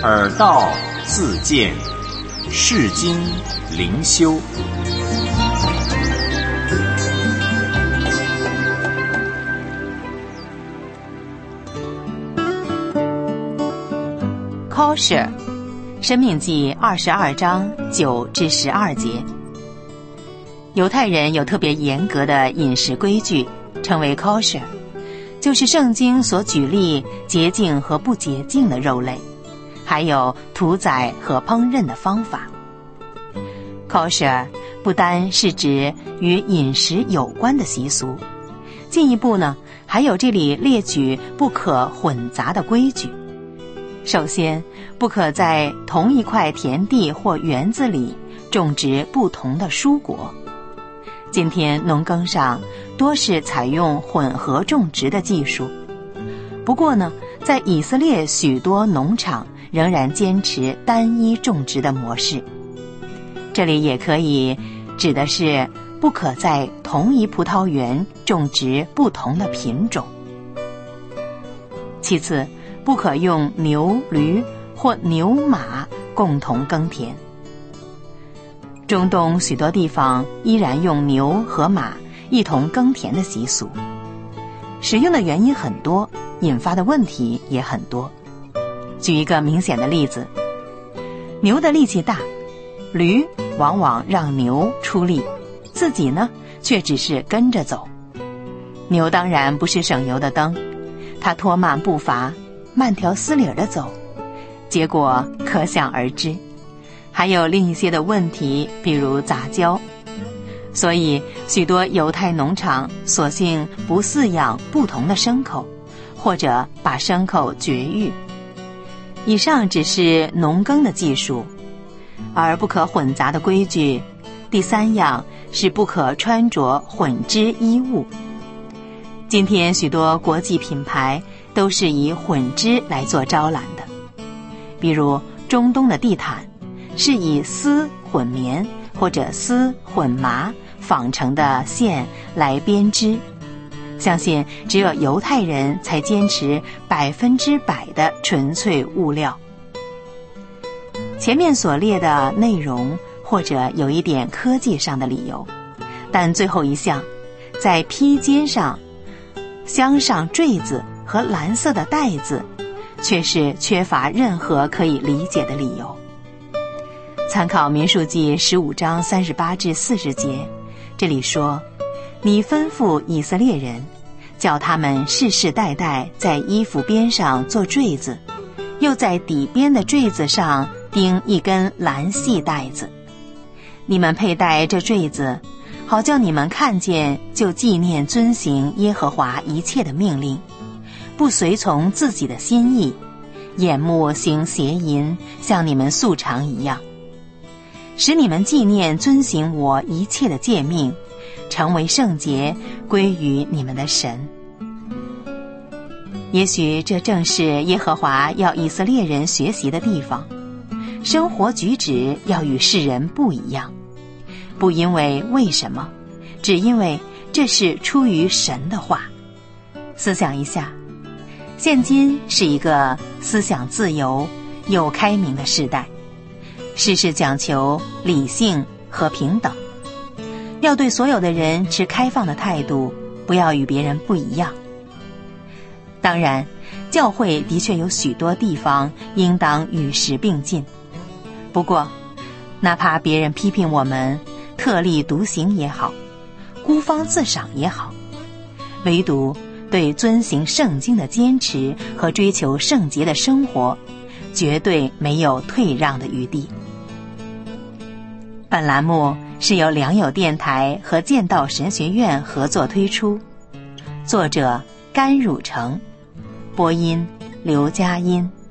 耳道自见，世经灵修。 kosher， 申命记22章9至12节。犹太人有特别严格的饮食规矩，称为 kosher， 就是圣经所举例洁净和不洁净的肉类，还有屠宰和烹饪的方法。kosher 不单是指与饮食有关的习俗，进一步呢，还有这里列举不可混杂的规矩。首先，不可在同一块田地或园子里种植不同的蔬果。今天农耕上多是采用混合种植的技术，不过呢，在以色列许多农场仍然坚持单一种植的模式。这里也可以指的是不可在同一葡萄园种植不同的品种。其次，不可用牛、驴或牛、马共同耕田。中东许多地方依然用牛和马一同耕田的习俗，使用的原因很多，引发的问题也很多。举一个明显的例子，牛的力气大，驴往往让牛出力，自己呢却只是跟着走。牛当然不是省油的灯，它拖慢步伐，慢条斯理地走，结果可想而知。还有另一些的问题，比如杂交。所以许多犹太农场索性不饲养不同的牲口，或者把牲口绝育。以上只是农耕的技术，而不可混杂的规矩。第三样是不可穿着混织衣物。今天许多国际品牌都是以混织来做招揽的，比如中东的地毯是以丝混棉或者丝混麻纺成的线来编织，相信只有犹太人才坚持100%的纯粹物料。前面所列的内容或者有一点科技上的理由，但最后一项，在披肩上镶上坠子和蓝色的带子，却是缺乏任何可以理解的理由。参考民数记15章38至40节，这里说，你吩咐以色列人，叫他们世世代代在衣服边上做坠子，又在底边的坠子上钉一根蓝细带子。你们佩戴这坠子，好叫你们看见就纪念遵行耶和华一切的命令，不随从自己的心意，眼目行邪淫，像你们素常一样，使你们纪念遵行我一切的诫命，成为圣洁，归于你们的神。也许这正是耶和华要以色列人学习的地方，生活举止要与世人不一样，不因为为什么，只因为这是出于神的话。思想一下，现今是一个思想自由又开明的时代，事事讲求理性和平等，要对所有的人持开放的态度，不要与别人不一样。当然，教会的确有许多地方应当与时并进，不过哪怕别人批评我们特立独行也好，孤芳自赏也好，唯独对遵行圣经的坚持和追求圣洁的生活，绝对没有退让的余地。本栏目是由良友电台和剑道神学院合作推出，作者甘汝成，播音刘佳音。